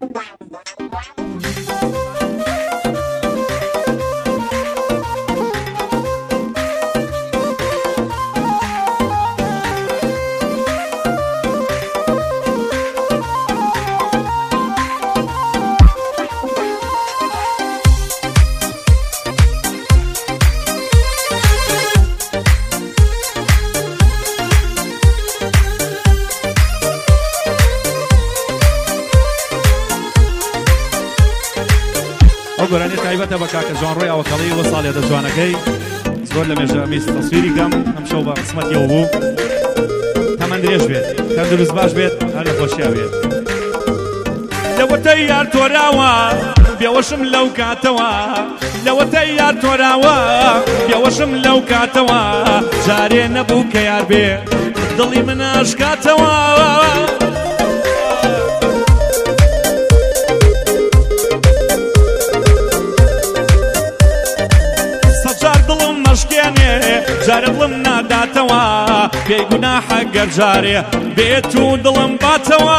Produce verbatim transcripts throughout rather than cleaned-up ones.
گۆرانی تایبەتە بە کاکە جوانڕۆی ئەوەکەڵی وە ساڵێ دە جوانەکەی زۆر لە مێژە میست تەسویری کەم ئەم شەو بە قسمەتیەوە بوو تەمەن درێژ بێت تەندروست باش بێت هەر لە خۆشییا بێت لەوەتەی یار تۆراوە بێوەشم لەو کاتەوە لەوەتەی یار تۆراوە بێوەشم لەو کاتەوە جارێ نەبوو کە یار بێ دڵی من ئاشکاتەوە جارە دڵم ناداتەوە پێی گوناحە گەر جارێ بێت و دڵم باتەوە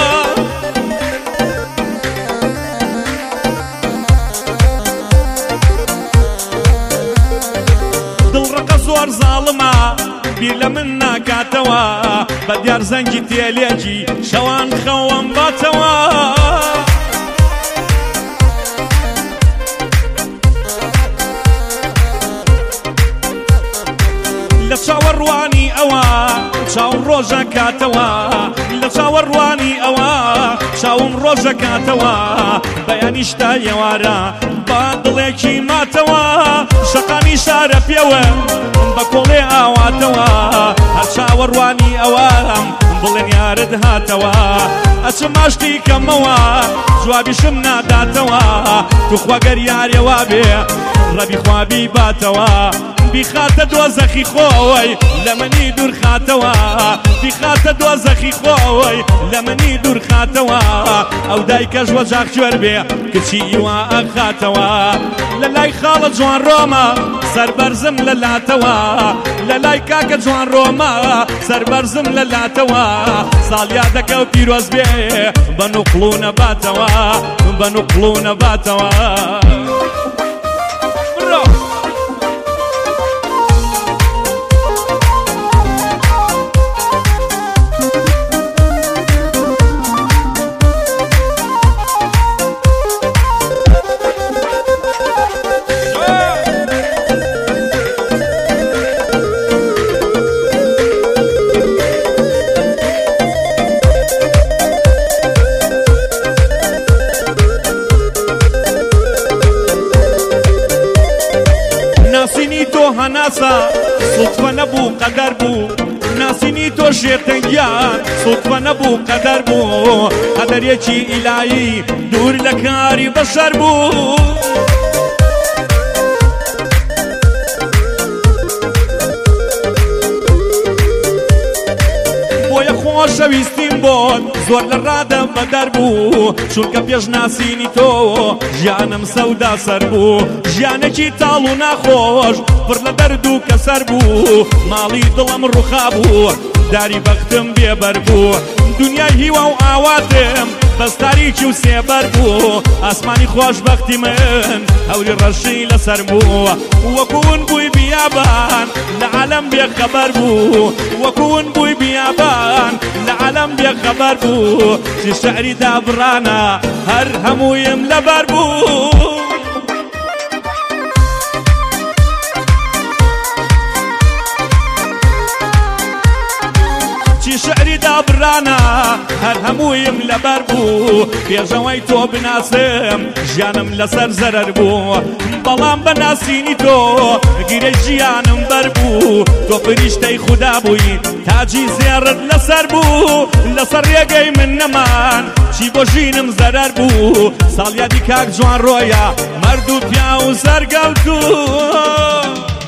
دڵڕقە زۆر زاڵمە بیر لە من ناکاتەوە بە دیار زەنگی تێلێکی شەوان خەوەم باتەوە لە چاوەڕوانی ئەوە چاوم ڕۆژە کاتەوە لە چاوەڕوانی ئەوە چاوم ڕۆژە کاتەوە بەیانی شتا ئێوارە با دڵێکی ماتەوە شەقانی شارە پێوە بە کۆڵێ ئاواتەوە هەر چاوەڕوانی ئەوەم بڵێن یارت هاتەوە ئەچم ماشتی کەمەوە جوابیشم ناداتەوە توخوا گەر یارێوا بێ ڕەبی خوابی باتەوە بیخاتە دۆزەخی خۆی لە منی دوور خاتەوە بیخاتە دۆزەخی خۆی لە منی دوور خاتەوە ئەو دایکەش وەجاق کوێر بێ کچی ئیوا ئەخاتەوە لە لای خاڵە جوان ڕۆمە سەربەرزم لە لاتەوە لە لای کاکە جوان ڕۆمە سەربەرزم لە لاتەوە ساڵیا دەکە و پیرۆز بێ بە نوقڵ و نەباتەوە بە نوقڵ و نەباتەوە هەناسە سوتفە نەبوو قەدەر بوو ناسینی تۆ شێتەنگیان سوتفە نەبوو قەدەر بوو قەدەرێکی ئیلایی دوور لە کاری بەشەر بوو بۆیە خۆشەویستیم بۆت زۆر لە ڕادە بەدەر بوو چونکە پێش ناسینی تۆ ژیانم سەودا سەر بوو ژیانێکی تاڵ و ناخۆش پڕ لە دەرد و کەسەر بوو ماڵی دڵم ڕوخا بوو داری بەختم بێبەر بوو دنیای هیوا و ئاواتم بەستاریکی و سێبەر بوو ئاسمانی خۆشبەختی من هەوری ڕەشی لەسەر بوو وەکوون بووی بیابان لە عالەم بێخەبەر بوو وەکوون بووی بیابان لە عالەم بێخەبەر بوو چی شەعری دابڕانە هەر هەموویم لەبەر بوو شعری دابڕانە هەر هەموویم لەبەر بوو پێشەوەی تۆ بناسم ژیانم لەسەر زەرەر بوو بەڵام بە ناسینی تۆ گیرەی ژیانم بەر بوو تۆ فریشتەی خودا بووی تاجی زێڕت لەسەر بوو لەسەر ڕێگەی من نەمان چی بۆ ژینم زەرەر بوو ساڵیادی کاک جوان ڕۆیە مەرد و پیا و سەرگەوتوو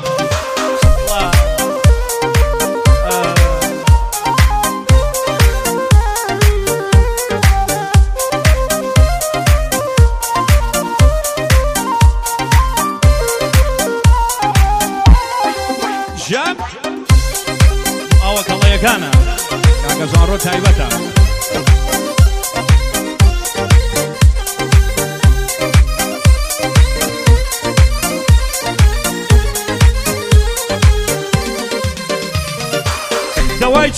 ئەوە کەڵەیەکانە کاکە ژانڕۆ تایبەتە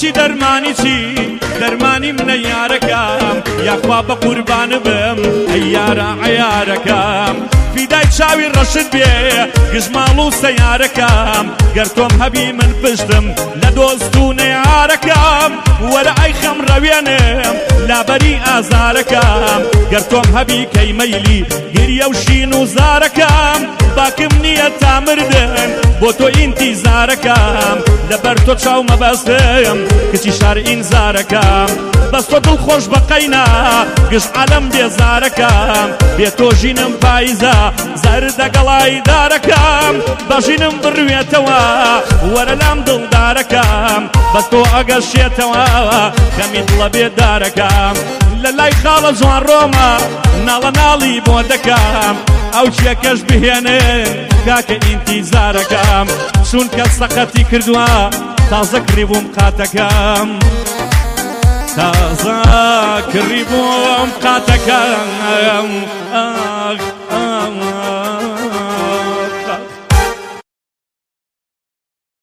بۆچی دەرمانی چی دەرمانی منە یارەکەم یاخوا بە قوربان بم ئەی یارە عەیارەکەم فیدای چاوی ڕەشت بێ گژماڵ و سەیارەکەم گەر تۆم هەبی من پشتم لە دۆست و نەیارەکەم وەرە ئەی خەمڕەوێنم لابەری ئازارەکەم گەر تۆم هەبی کەی مەیلی گریە و شین و زارەکەم باکم نییە تا مردن بۆ تۆ ئینتیزارەکەم لەبەر تۆ چاو مەبەستم کچی شار ئینزارەکەم بەس تۆ دڵخۆش بەقەینا گشت عەلەم بێزارەکەم بێ تۆ ژینم پاییزە زەردە گەڵای دارەکەم بەژینم بڕوێتەوە وەرە لام دڵدارەکەم بەس تۆ ئەگەشێتەوە خەمی دڵە بێدارەکەم لە لای خاڵە جوان ڕۆمە ناڵە ناڵی بۆ دەکەم ئەو چیەکەش بهێنن کاکە ئینتیزارەکەم چونکە سەقەتی کردووە تازە کڕی بووم قاتەکەم تازە کڕی بووم قاتەکەم